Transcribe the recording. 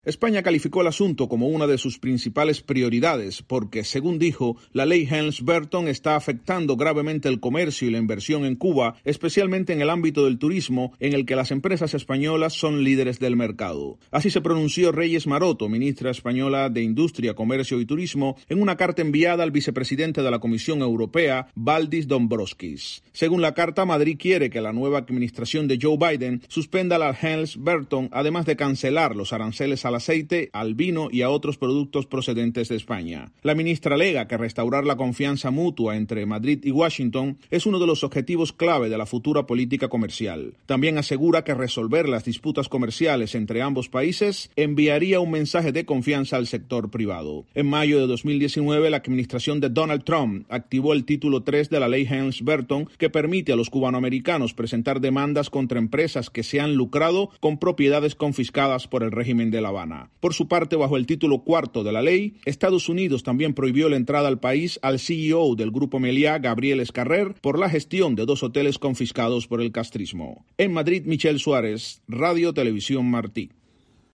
España calificó el asunto como una de sus principales prioridades porque, según dijo, la ley Helms-Burton está afectando gravemente el comercio y la inversión en Cuba, especialmente en el ámbito del turismo, en el que las empresas españolas son líderes del mercado. Así se pronunció Reyes Maroto, ministra española de Industria, Comercio y Turismo, en una carta enviada al vicepresidente de la Comisión Europea, Valdis Dombrovskis. Según la carta, Madrid quiere que la nueva administración de Joe Biden suspenda la Helms-Burton, además de cancelar los aranceles al aceite, al vino y a otros productos procedentes de España. La ministra alega que restaurar la confianza mutua entre Madrid y Washington es uno de los objetivos clave de la futura política comercial. También asegura que resolver las disputas comerciales entre ambos países enviaría un mensaje de confianza al sector privado. En mayo de 2019, la administración de Donald Trump activó el título 3 de la ley Helms-Burton, que permite a los cubanoamericanos presentar demandas contra empresas que se han lucrado con propiedades confiscadas por el régimen de La Habana. Por su parte, bajo el título 4 de la ley, Estados Unidos también prohibió la entrada al país al CEO del Grupo Meliá, Gabriel Escarrer, por la gestión de 2 hoteles confiscados por el castrismo. En Madrid, Michel Suárez, Radio Televisión Martí.